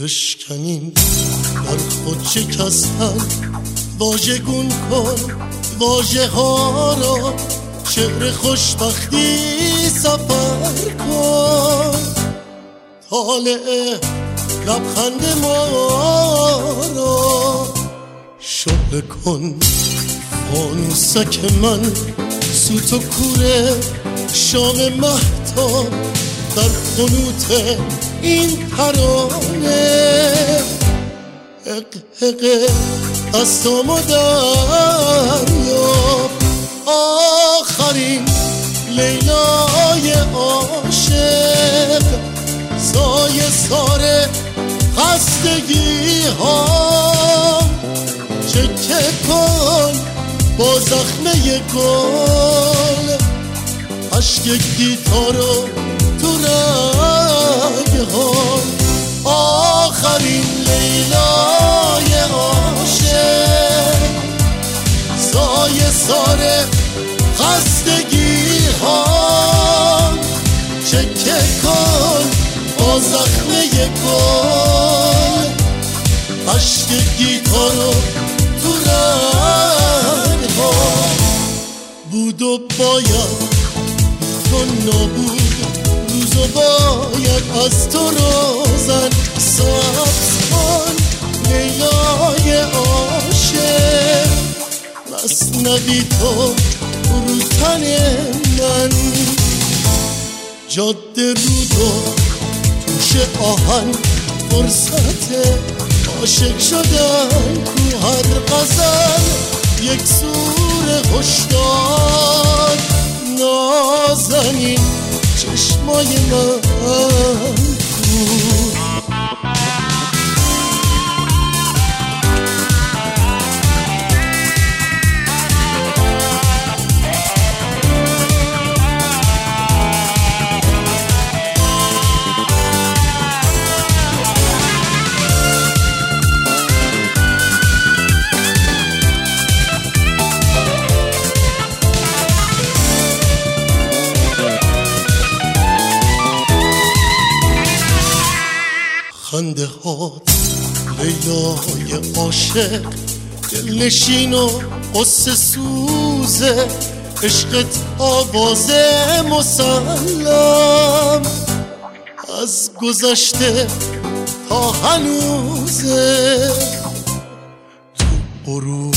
بشکنیم در خود شکستن، واژگون کن واژه ها را، شعر خوشبختی سفر کن، طالع لبخند ما را شعله کن. فانوسک من سوت و کوره شام مهتاب در خنوط این ترانه، حق حق دستامو دریاب، آخرین لیلای عاشق، سایه ساره خستگی ها، چکه کن با زخمه گل، عشق گیتارو تو رگ ها، آخرین لیلای عاشق، سایه ساره خستگی ها، چکه کن با زخمه گل، عشق گیتارو تو رگ ها. بود و باید تو نبود، روزو باید از تو روزن سبز کن، لیلای عاشق، مثنوی تو رو تن من، جاده رودو توش آهن، فرصت عاشق شدن کو هر غزل، یک سور هشدار، نازنین چشمای من کو. خنده هات لیلای عاشق، دلنشین و قصه سوزه، عشقت آواز مسلم، از گذشته تا هنوزه، تو غروب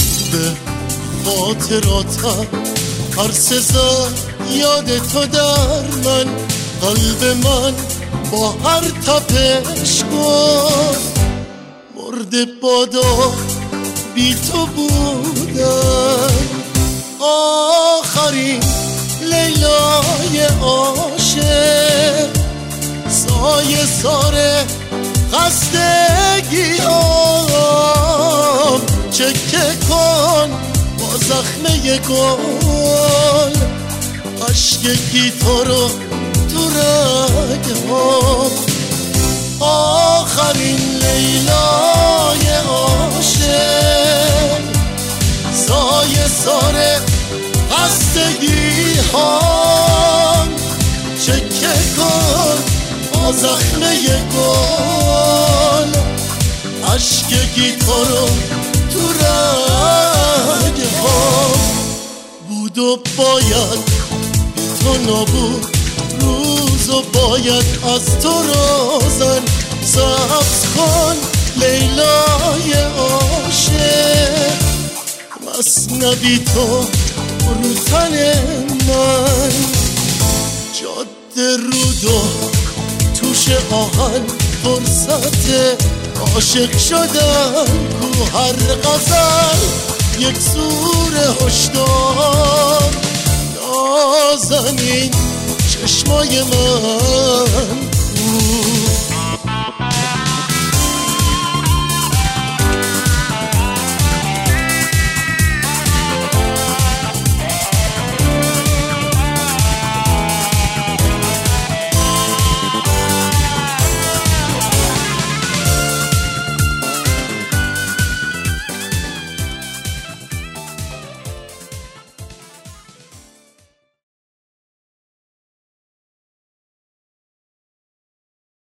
خاطراتم هر سزا یاد تو در من، قلب من با هر تپش گفت مرده بادا بی تو بودن، آخرین لیلای عاشق، سایه ساره خستگی چکه کن با زخمه گل، عشق گیتارو تو رگ ها، آخرین لیلای عاشق، سایه ساره خستگی ها، چکه کن با زخمه گل، عشق گیتارو تو رگ ها. بود و باید تو نبود، روزو باید از تو روزن سبز کن، لیلای عاشق، مثنوی تو رو تن من، جاده رودو توش آهن، فرصت عاشق شدن کو هر غزل، یک سور هشدار، نازنین چشمای من